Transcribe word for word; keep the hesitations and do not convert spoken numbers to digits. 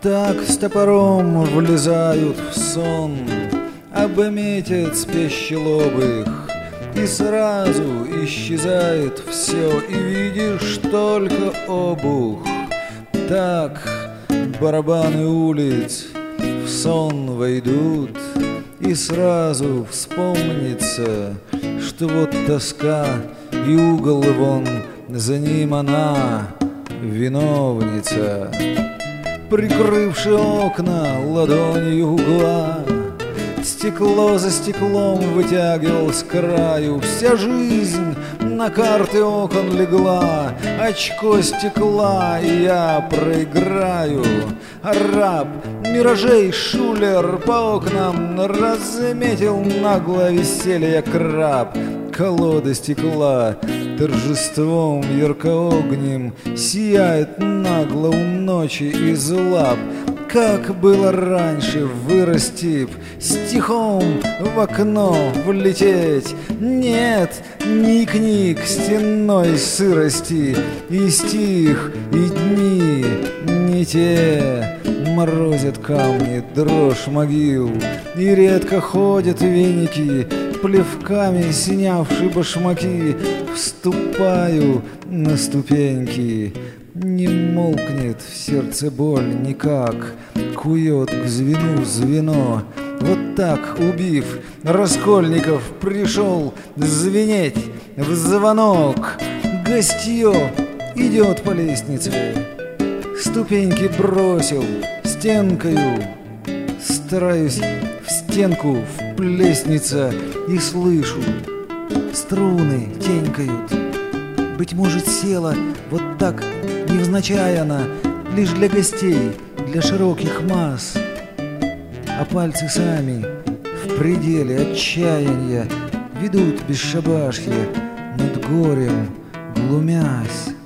Так с топором влезают в сон, обметят спящелобых, и сразу исчезает все, и видишь только обух. Так барабаны улиц в сон войдут, и сразу вспомнится, что вот тоска и угол вон, за ним она виновница. Прикрывши окна ладонью угла, стекло за стеклом вытягивал с краю. Вся жизнь на карты окон легла, очко стекла, и я проиграю. Раб миражей шулер по окнам разметил нагло веселье краб. Колода стекла торжеством яркоогнем сияет нагло у ночи из лап. Как было раньше вырасти б, стихом в окно влететь. Нет ни книг стенной сырости, и стих, и дни не те. Морозят камни, дрожь могил, и редко ходят веники, плевками снявши башмаки. Вступаю на ступеньки, не молкнет в сердце боль никак, кует к звену звено. Вот так, убив Раскольников, пришел звенеть в звонок. Гостье идет по лестнице, ступеньки бросил стенкою. Стараюсь в стенку вплесниться и слышу, струны тенькают. Быть может, села вот так невзначай она, лишь для гостей, для широких масс. А пальцы сами в пределе отчаяния ведут бесшабашье над горем, глумясь.